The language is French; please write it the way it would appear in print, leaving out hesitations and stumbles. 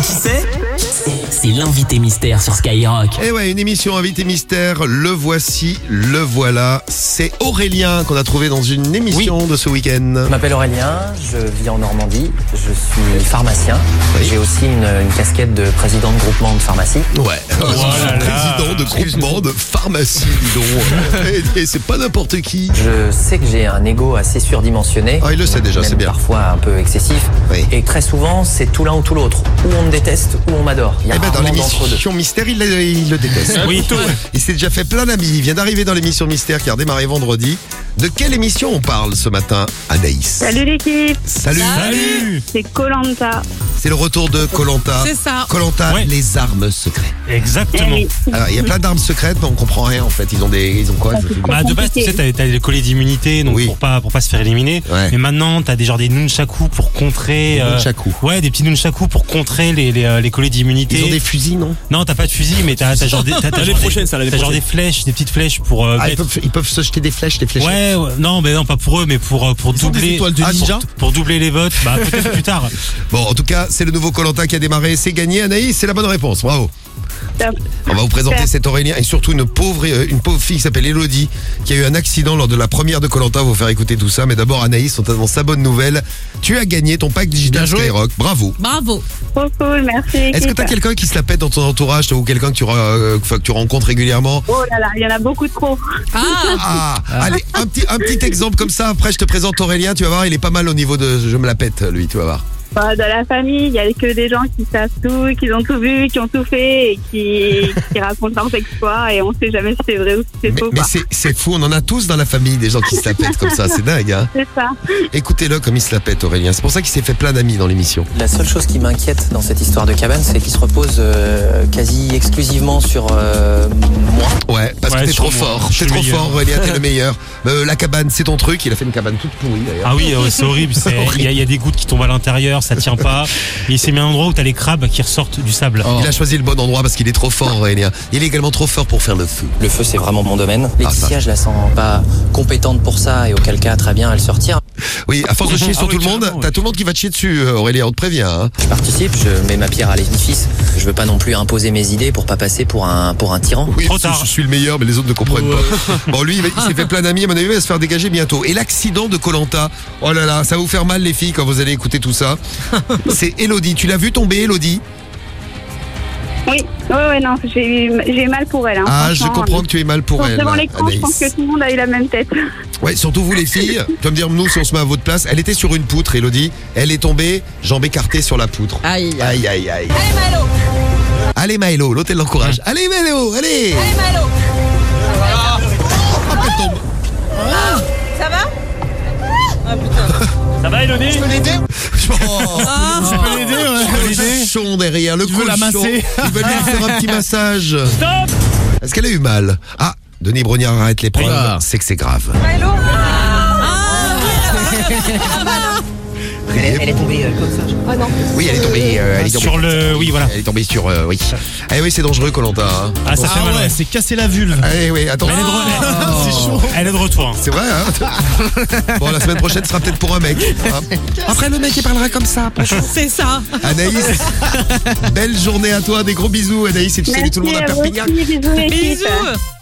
qui c'est ? C'est l'invité mystère sur Skyrock. Et ouais, une émission invité mystère, le voici, le voilà. C'est Aurélien qu'on a trouvé dans une émission de ce week-end. Je m'appelle Aurélien, je vis en Normandie, je suis pharmacien. Oui. J'ai aussi une casquette de président de groupement de pharmacie. Ouais, président de groupement de pharmacie, dis donc. Et c'est pas n'importe qui. Je sais que j'ai un ego assez surdimensionné. Ah, il le sait déjà, même c'est bien. Parfois un peu excessif. Oui. Et très souvent, c'est tout l'un ou tout l'autre. Ou on me déteste, ou on m'adore. Il y a Eh ben dans rarement d'entre deux. l'émission Mystère, il le déteste. Oui, tout. Il s'est déjà fait plein d'amis. Il vient d'arriver dans l'émission Mystère qui a redémarré vendredi. De quelle émission on parle ce matin, Anaïs? Salut l'équipe, Salut. c'est Koh-Lanta. C'est le retour de Koh-Lanta. C'est ça. Koh-Lanta, Ouais. les armes secrètes. Exactement. Alors, il y a plein d'armes secrètes, mais on comprend rien en fait. Ils ont quoi? je sais pas. Bah, de base, tu sais, t'as des collets d'immunité, donc Oui. pour pas se faire éliminer. Ouais. Mais maintenant, t'as des nunchakus pour contrer. Nunchakus. Ouais, des petits nunchakus pour contrer les collets d'immunité. Ils ont des fusils, non? Non, t'as pas de fusil, mais t'as genre des. L'année prochaine, ça, l'année T'as genre prochaine. des flèches, des petites flèches pour. Ah, mettre- ils peuvent se jeter des flèches, des flèches. Ouais, non, mais non, pas pour eux, mais pour doubler. étoiles de Ah, ninja. Pour doubler les votes, bah peut-être plus tard. Bon, en tout cas, c'est le nouveau Koh-Lanta qui a démarré. C'est gagné, Anaïs, c'est la bonne réponse. Bravo. Top. On va vous présenter Super. cet Aurélien et surtout une pauvre fille qui s'appelle Elodie qui a eu un accident lors de la première de Koh-Lanta. On va vous faire écouter tout ça. Mais d'abord, Anaïs, on t'annonce sa bonne nouvelle. Tu as gagné ton pack digital Bien joué. Skyrock. Bravo. Bravo. Trop cool, merci l'équipe. Est-ce que t'as quelqu'un qui se la pète dans ton entourage ou quelqu'un que tu rencontres régulièrement? Oh là là, il y en a beaucoup trop. Ah, Allez, un petit exemple comme ça. Après, je te présente Aurélien. Tu vas voir, il est pas mal au niveau de je me la pète, lui. Tu vas voir. Dans la famille, il y a que des gens qui savent tout, qui ont tout vu, qui ont tout fait et qui racontent leurs exploits et on sait jamais si c'est vrai ou si c'est faux. Mais quoi. c'est fou. On en a tous dans la famille des gens qui se la pètent comme ça. C'est dingue, hein. C'est ça. Écoutez-le comme il se la pète, Aurélien. C'est pour ça qu'il s'est fait plein d'amis dans l'émission. La seule chose qui m'inquiète dans cette histoire de cabane, c'est qu'il se repose quasi exclusivement sur moi. Ouais, parce Ouais, que t'es sur trop moi. fort. Je T'es suis trop le meilleur. fort, Aurélien, t'es le meilleur. La cabane, c'est ton truc. Il a fait une cabane toute pourrie d'ailleurs. Ah oui, c'est horrible. Il y a des gouttes qui tombent à l'intérieur, ça tient pas. Et il s'est mis à un endroit où t'as les crabes qui ressortent du sable. Il a choisi le bon endroit parce qu'il est trop fort, Aurélien. Il est également trop fort pour faire le feu. Le feu, c'est vraiment mon domaine. Ah, ça. Laetitia, je la sens pas compétente pour ça et auquel cas, très bien, elle se retire. Oui, à force de chier Ah sur oui, tout le monde, carrément, t'as oui. tout le monde qui va te chier dessus, Aurélien, on te prévient. Hein. Je participe, je mets ma pierre à l'édifice. Je veux pas non plus imposer mes idées pour pas passer pour un tyran. Oui, Trop parce que tard. je suis le meilleur, mais les autres ne comprennent pas. Bon, lui, il s'est fait plein d'amis, à mon avis, il va se faire dégager bientôt. Et l'accident de Koh-Lanta, oh là là, ça va vous faire mal, les filles, quand vous allez écouter tout ça. C'est Elodie. Tu l'as vu tomber, Elodie? Oui, ouais, non, j'ai eu mal pour elle. Hein, Ah, je franchement. comprends que tu es mal pour elle. Devant l'écran, je Anaïs. pense que tout le monde a eu la même tête. Ouais, surtout vous les filles. Tu vas me dire, nous, si on se met à votre place, elle était sur une poutre, Elodie. Elle est tombée, jambes écartées sur la poutre. aïe. Aïe, aïe, aïe. Allez, Maëlo, l'autre, elle l'encourage. Allez, Maëlo, allez. Hop, elle tombe. Ça va, Elodie? Je peux l'aider, peux l'aider. Le cochon derrière, le Tu veux la cochon. masser Il va lui faire un petit massage. Stop! Est-ce qu'elle a eu mal? Ah, Denis Brognard arrête l'épreuve. Ah. C'est que c'est grave. Elle est tombée comme ça. Oui, elle est tombée. Elle est tombée. Sur le. Oui, voilà. Elle est tombée sur. Oui. Eh oui, c'est dangereux, Koh-Lanta. Hein. Ah, ça fait Ah mal. ouais, Ouais. c'est casser la vulve. Eh oui, attends. Elle est de re- C'est chaud. Elle est de retour. hein. C'est vrai, hein. Bon, la semaine prochaine sera peut-être pour un mec. hein. Après, le mec, il parlera comme ça. C'est ça. Anaïs, belle journée à toi. Des gros bisous, Anaïs. Et tu salues tout le monde à Merci à vous Perpignan. aussi, bisous l'équipe. Bisous.